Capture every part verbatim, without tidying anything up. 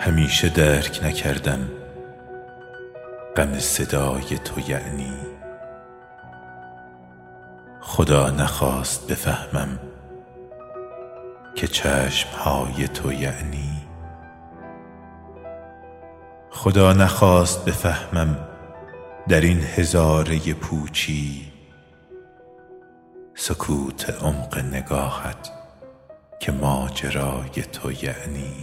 همیشه درک نکردم غم صدای تو، یعنی خدا نخواست بفهمم که چشمهای تو، یعنی خدا نخواست بفهمم در این هزاره پوچی سکوت عمق نگاهت که ماجرای تو، یعنی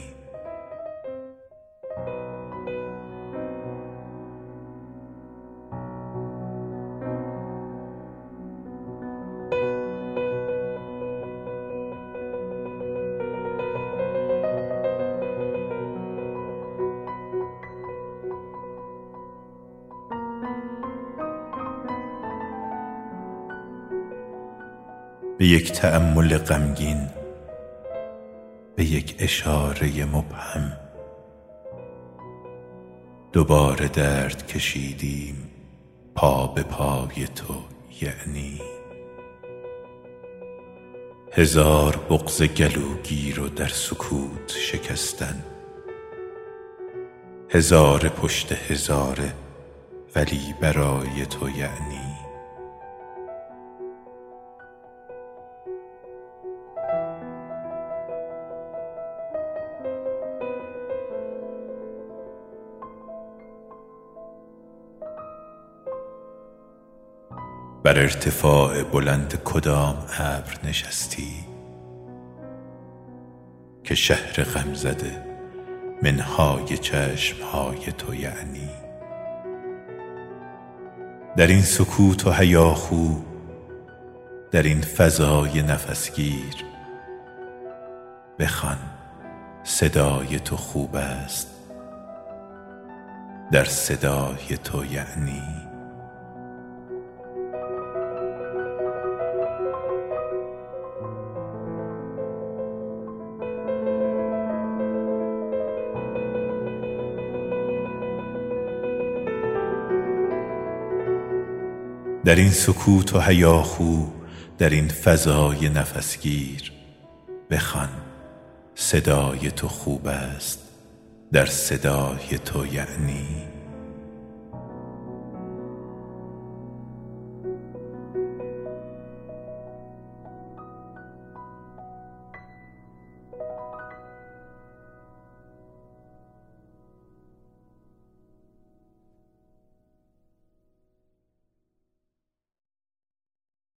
به یک تأمل غمگین، به یک اشاره مبهم، دوباره درد کشیدیم پا به پای تو، یعنی هزار بغض گلوگیر و در سکوت شکستن، هزار پشت هزاره ولی برای تو، یعنی بر ارتفاع بلند کدام ابر نشستی که شهر غم زده منهای چشمهای تو، یعنی در این سکوت و هیاهو، در این فضای نفسگیر بخوان صدای تو خوب است در صدای تو، یعنی در این سکوت و هیاهو، در این فضای نفسگیر بخوان صدای تو خوب است در صدای تو، یعنی